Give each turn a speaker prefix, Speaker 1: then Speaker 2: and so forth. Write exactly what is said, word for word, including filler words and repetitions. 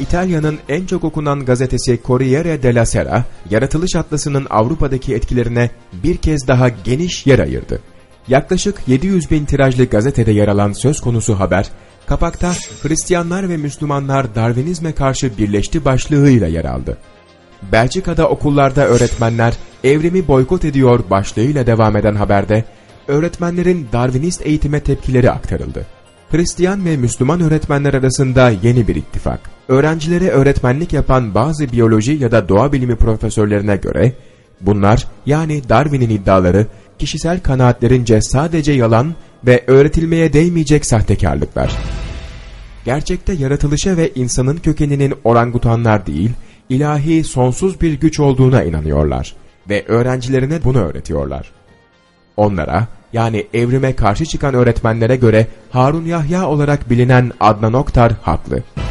Speaker 1: İtalya'nın en çok okunan gazetesi Corriere della Sera, Yaratılış Atlası'nın Avrupa'daki etkilerine bir kez daha geniş yer ayırdı. Yaklaşık yedi yüz bin tirajlı gazetede yer alan söz konusu haber, kapakta Hristiyanlar ve Müslümanlar Darwinizme karşı birleşti başlığıyla yer aldı. Belçika'da okullarda öğretmenler evrimi boykot ediyor başlığıyla devam eden haberde, öğretmenlerin Darwinist eğitime tepkileri aktarıldı. Hristiyan ve Müslüman öğretmenler arasında yeni bir ittifak. Öğrencilere öğretmenlik yapan bazı biyoloji ya da doğa bilimi profesörlerine göre, bunlar yani Darwin'in iddiaları, kişisel kanaatlerince sadece yalan ve öğretilmeye değmeyecek sahtekarlıklar. Gerçekte yaratılışa ve insanın kökeninin orangutanlar değil, ilahi sonsuz bir güç olduğuna inanıyorlar ve öğrencilerine bunu öğretiyorlar. Onlara, yani evrime karşı çıkan öğretmenlere göre Harun Yahya olarak bilinen Adnan Oktar haklı.